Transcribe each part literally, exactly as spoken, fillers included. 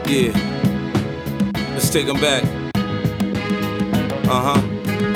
Yeah, let's take them back. Uh-huh.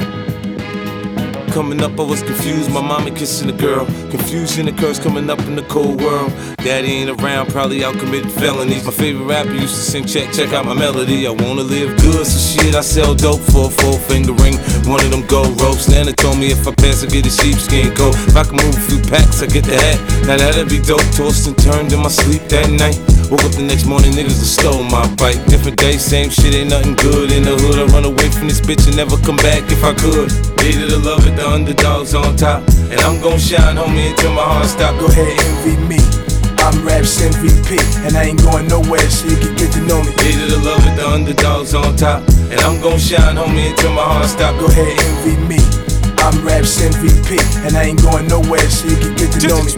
Coming up, I was confused, my mama kissing a girl. Confusion occurs coming up in the cold world. Daddy ain't around, probably out committing felonies. My favorite rapper used to sing, check, check out my melody. I wanna live good, so shit, I sell dope for a four finger ring. One of them gold ropes. Nana told me if I pass, I get a sheepskin coat. If I can move a few packs, I get the hat. Now that'd be dope. Tossed and turned in my sleep that night. Woke up the next morning, niggas that stole my bike. Different day, same shit, ain't nothing good. In the hood, I run away from this bitch and never come back if I could. Hated to love it, the underdogs on top. And I'm gon' shine, homie, until my heart stop. Go ahead, envy me. I'm Raps M V P, and I ain't going nowhere, so you can get to know me. Hated to love it, the underdogs on top. And I'm gon' shine, homie, until my heart stop. Go ahead, envy me. I'm Raps M V P, and I ain't going nowhere, so you can get to know me.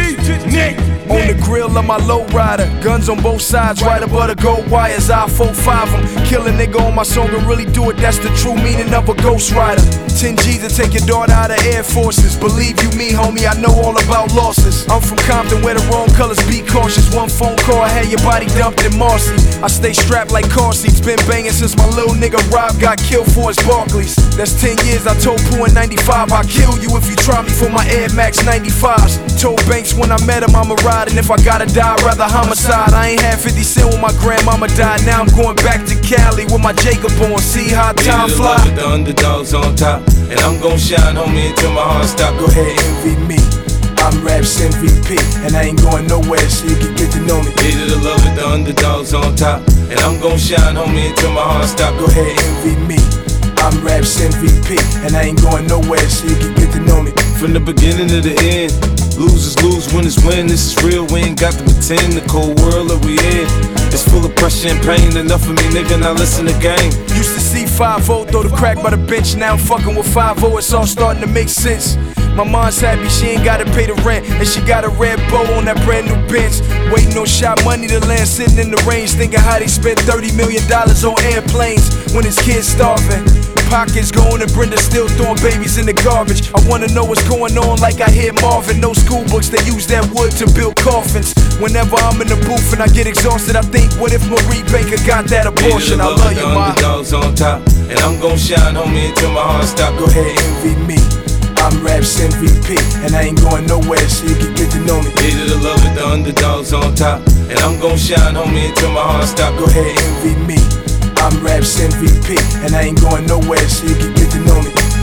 On the grill of my lowrider, guns on both sides, right above the gold wires. I four five them, kill a nigga on my song and really do it. That's the true meaning of a ghost rider. ten G's to take your daughter out of Air Forces. Believe you me, homie, I know all about losses. I'm from Compton where the wrong colors, be cautious. One phone call, I had your body dumped in Marcy. I stay strapped like car seats, been banging since my little nigga Rob got killed for his Barclays. That's ten years, I told Pooh in ninety-five, I'll kill you if you try me for my Air Max ninety-fives. Told Banks when I met him I'ma ride, and if I gotta die, I'd rather homicide. I ain't had fifty cent when my grandmama died. Now I'm going back to Cali with my Jacob on. See how time fly. The underdogs on top, and I'm gon' shine, homie, until my heart stop. Go ahead, envy me. I'm Raps M V P, and I ain't going nowhere, so you can get to know me. Hated to love it, the underdogs on top, and I'm gon' shine, homie, until my heart stop. Go ahead, envy me. I'm Raps M V P, and I ain't going nowhere, so you can get to know me. From the beginning to the end, losers lose, winners win. This is real, we ain't got to pretend. The cold world that we in, it's full of pressure and pain. Enough of me, nigga, now listen to game. Used to see five oh throw the crack by the bench. Now I'm fucking with five oh, it's all starting to make sense. My mom's happy, she ain't gotta pay the rent, and she got a red bow on that brand new Benz. Waiting on shot money to land, sitting in the range, thinking how they spent thirty million dollars on airplanes when his kids starving. Pockets going and Brenda still throwing babies in the garbage. I wanna know what's going on like I hear Marvin. No school books, they use that wood to build coffins. Whenever I'm in the booth and I get exhausted, I think, what if Marie Baker got that abortion? I love you, ma. Underdogs on top, and I'm gon' shine, homie, until my heart stop. Go ahead, envy me. I'm Raps M V P, and I ain't going nowhere, so you can get to know me. Hated to love it, the underdogs on top, and I'm gon' shine, homie, until my heart stop. Go ahead, envy me. I'm Raps M V P, and I ain't going nowhere, so you can get to know me.